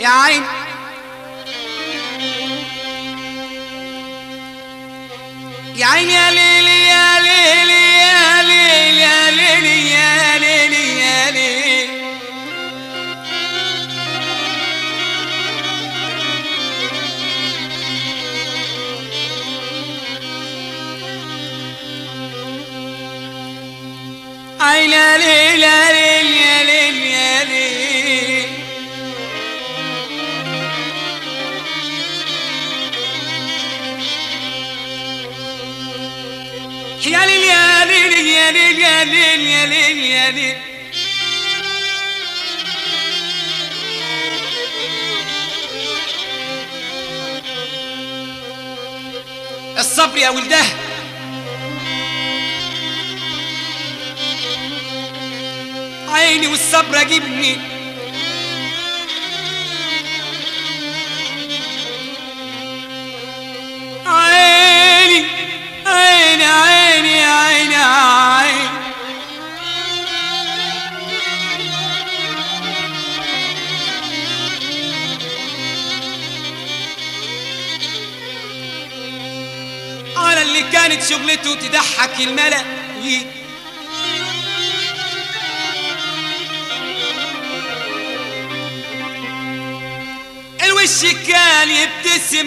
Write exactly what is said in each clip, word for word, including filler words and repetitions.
يا عين يا عين يا ليلي يا ليلي يا ليلي يا ليلي يا ليلي يا ليلي عين يا ليلي يا ليلي يا ليلي يا ليلي يا ليل يا ليل يا ليل يا ليل يا ليل يا ليل الصبر يا ولده عيني والصبر اجيبني عيني عيني عيني عيني عيني على اللي كانت شغلته تضحك الملأ الوش كان يبتسم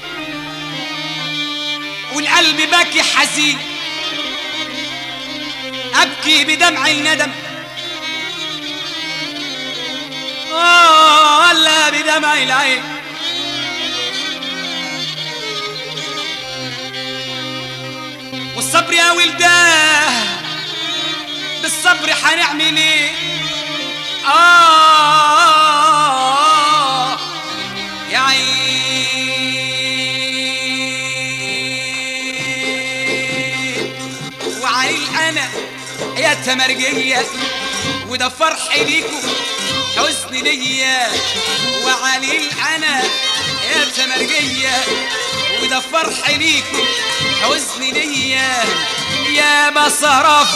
والقلب باكي حزين أبكي بدمع الندم آه ولا بدمع العين والصبر يا ولداه بالصبر حنعمل ايه آه يا عين وعيل أنا يا تمرجية وده فرح ليكم حزن ليا وعليل أنا يا تمرجية وده فرح ليكم حزن ليا يا ما صرف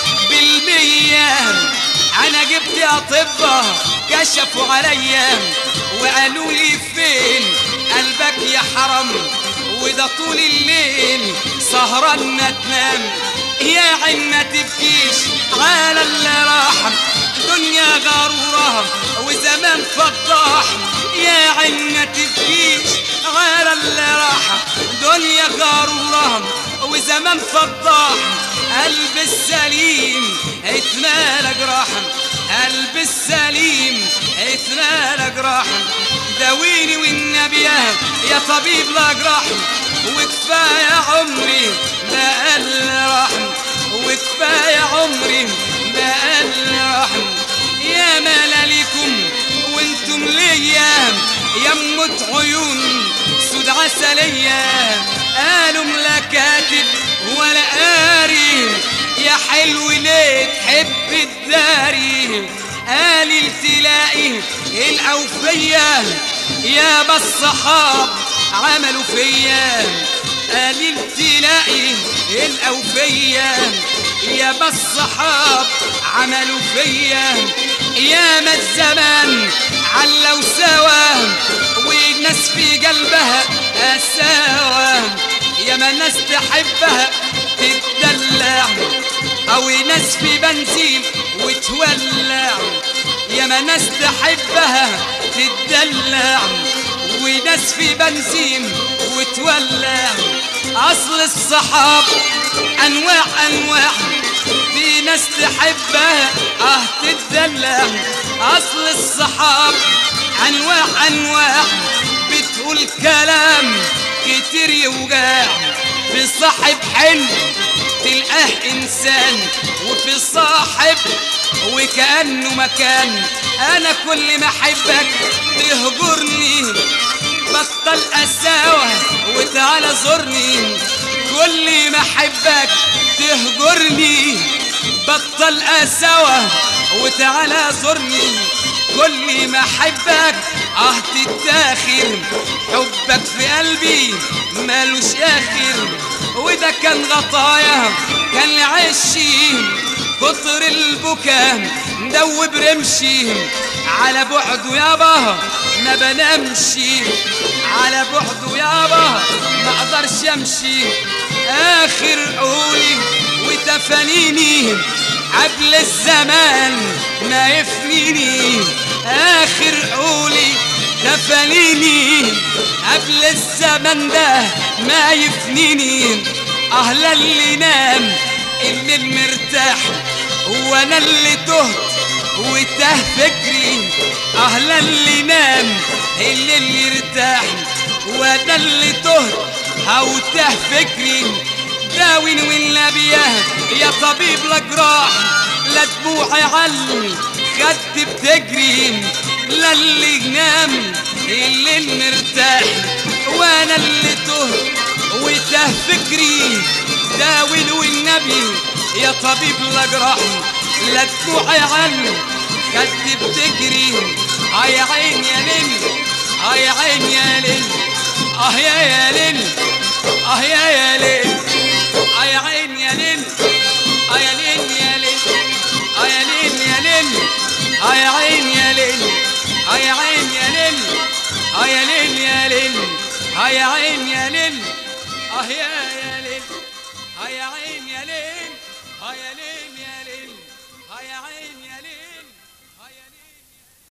بالمية أنا جبت أطباء كشفوا عليا وقالوا لي فين قلبك يا حرم وده طول الليل سهران ما تنام يا عين ما تبكيش على اللي راح دنيا غرورة وزمان فضاح يا عين ما تبكيش على اللي راح دنيا غرورة وزمان فضاح قلب السليم اتمالى جراحا قلب السليم اتمالى جراحا داويني والنبي يا طبيب لا جراح وكفاية عمري بقى الرحم وكفاية عمري بقى الرحم يا ملاليكم وانتم ليا يمت عيون سود عسلية قالوا لا كاتب ولا قاري يا حلو ليه تحب الداري قال تلاقي الأوفية يا بس صحاب عملوا فيا قال تلاقي الأوفية يا بس صحاب عملوا فيا يا ما الزمان علوا سوا والناس في قلبها أساوى يا ما الناس تحبها تتدلع أو ناس في بنزين وتولع يا ما ناس تحبها تتدلع وناس في بنزين وتولع أصل الصحاب أنواع أنواع في ناس تحبها اه تتدلع أصل الصحاب أنواع أنواع بتقول كلام كتير يوجع في صاحب حلو تلقاه إنسان وفي صاحب وكأنه مكان أنا كل ما أحبك تهجرني بطل قساوة وتعالى زورني كل ما أحبك تهجرني بطل قساوة وتعالى زورني كل ما أحبك اه تتاخر حبك في قلبي مالوش آخر وده كان غطايا كان عشي كتر البكا ومدوب رمشي على بعده يابا ما بنمشي، على بعده يابا ما اقدرش امشي. اخر عولي وتفانيني قبل الزمان ما يفنيني، اخر عولي تفانيني قبل الزمن ده ما يفنيني. اهلا اللي نام الليل مرتاح وانا اللي تهت وتاه فكري، اهلا اللي نام الليل يرتاح وانا اللي تهت او تاه فكري. داوين والنبي يا طبيب الاجراح، لا دموعي علي خدي بتجري، لا اللي نام الليل مرتاح وانا اللي تهت وتاه فكري. داوين والنبي يا طبيب الاجراح، لا دموعي علي خدي بتجري. اه يا عين يا ليل، اه يا عين يا ليل، اه يا يا ليل، اه يا يا ليل، اه يا عين يا ليل، اه يا ليل يا ليل، اه يا ليل يا ليل، اه يا عين يا ليل، اه يا عين يا ليل، اه يا ليل يا ليل، اه يا عين يا ليل، اه يا يا ليل، اه يا عين يا ليل، اه يا ليل يا ليل، اه يا عين يا ليل.